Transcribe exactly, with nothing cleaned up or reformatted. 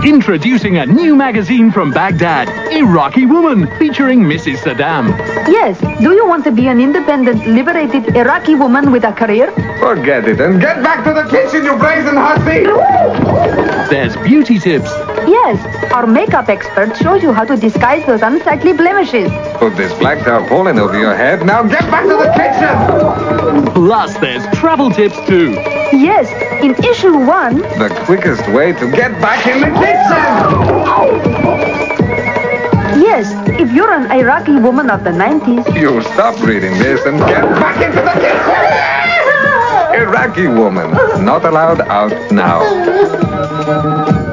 Introducing a new magazine from Baghdad, Iraqi Woman, featuring Missus Saddam. Yes, do you want to be an independent, liberated Iraqi woman with a career? Forget it and get back to the kitchen, you brazen hussy! There's beauty tips. Yes, our makeup expert shows you how to disguise those unsightly blemishes. Put this black tarpaulin over your head. Now get back to the kitchen! Plus, there's travel tips too. Yes, in issue one... The quickest way to get back in the kitchen! Yes, if you're an Iraqi woman of the nineties... You stop reading this and get back into the kitchen! Iraqi Woman, not allowed out now.